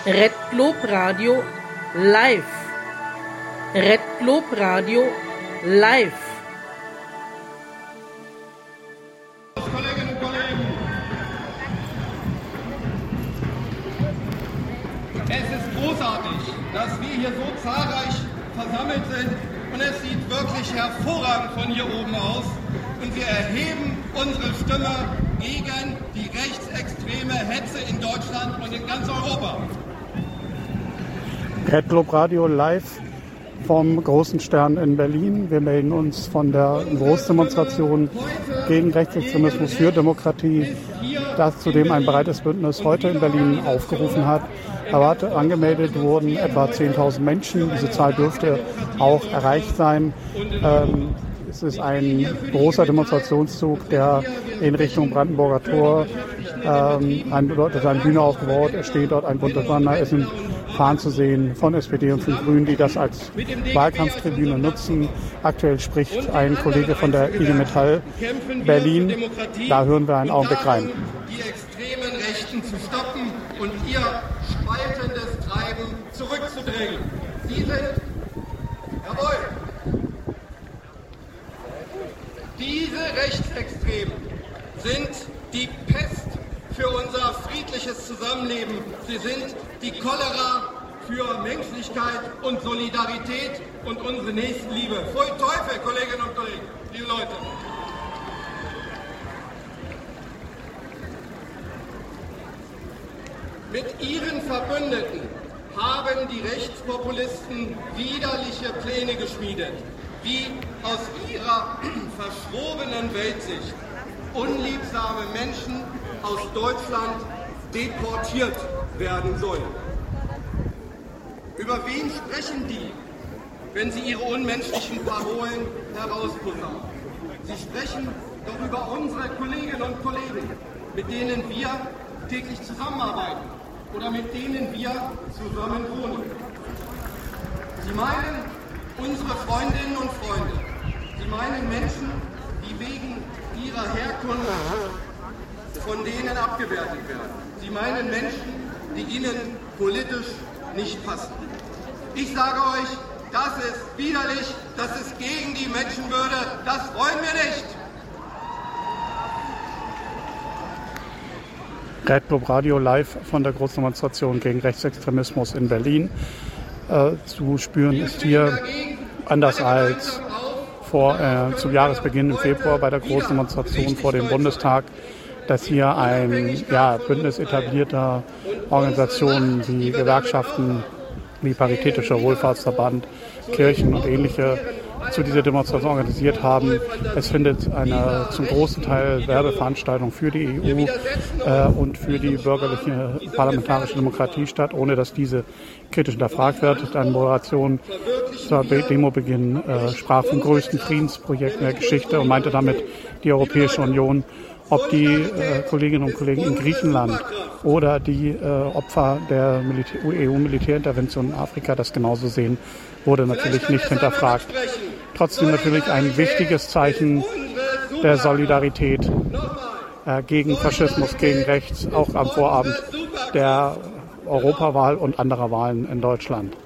Red Globe Radio live. Red Globe Radio live. Kolleginnen und Kollegen, es ist großartig, dass wir hier so zahlreich versammelt sind und es sieht wirklich hervorragend von hier oben aus und wir erheben unsere Stimme gegen die rechtsextreme Hetze in Deutschland und in ganz Europa. Red Globe Radio live vom Großen Stern in Berlin. Wir melden uns von der Großdemonstration gegen Rechtsextremismus für Demokratie, das zudem ein breites Bündnis heute in Berlin aufgerufen hat. Angemeldet wurden etwa 10.000 Menschen. Diese Zahl dürfte auch erreicht sein. Es ist ein großer Demonstrationszug, der in Richtung Brandenburger Tor, dort ist eine Bühne aufgebaut, es steht dort ein buntes Banner, es sind Fahnen zu sehen von SPD und von Grünen, die das als Wahlkampftribüne nutzen. Aktuell spricht ein Kollege von der IG Metall Berlin. Da hören wir einen Augenblick rein. Die extremen Rechten zu stoppen und ihr spaltendes Treiben zurückzudrängen. Sie sind, jawohl, diese Rechtsextremen sind die Pest für unser friedliches Zusammenleben. Sie sind die Cholera für Menschlichkeit und Solidarität und unsere Nächstenliebe. Pfui Teufel, Kolleginnen und Kollegen, liebe Leute. Mit ihren Verbündeten haben die Rechtspopulisten widerliche Pläne geschmiedet, wie aus ihrer verschrobenen Weltsicht unliebsame Menschen aus Deutschland deportiert werden sollen. Über wen sprechen die, wenn sie ihre unmenschlichen Parolen herausposaunen? Sie sprechen doch über unsere Kolleginnen und Kollegen, mit denen wir täglich zusammenarbeiten oder mit denen wir zusammen wohnen. Sie meinen unsere Freundinnen und Freunde. Sie meinen Menschen, die wegen ihrer Herkunft von denen abgewertet werden. Sie meinen Menschen, die ihnen politisch nicht passen. Ich sage euch, das ist widerlich, das ist gegen die Menschenwürde, das wollen wir nicht. Red Globe Radio live von der Großdemonstration gegen Rechtsextremismus in Berlin. Zu spüren ist hier, anders als zum Jahresbeginn im Februar bei der Großdemonstration vor dem Bundestag, dass hier ein Bündnis etablierter Organisationen wie Gewerkschaften, wie Paritätischer Wohlfahrtsverband, Kirchen und ähnliche zu dieser Demonstration organisiert haben. Es findet eine zum großen Teil Werbeveranstaltung für die EU und für die bürgerliche parlamentarische Demokratie statt, ohne dass diese kritisch hinterfragt wird. Eine Moderation zur Demobeginn sprach vom größten Friedensprojekt in der Geschichte und meinte damit die Europäische Union. Ob die Kolleginnen und Kollegen in Griechenland oder die Opfer der EU-Militärintervention in Afrika das genauso sehen, wurde natürlich nicht hinterfragt. Trotzdem natürlich ein wichtiges Zeichen der Solidarität gegen Faschismus, gegen Rechts, auch am Vorabend der Europawahl und anderer Wahlen in Deutschland.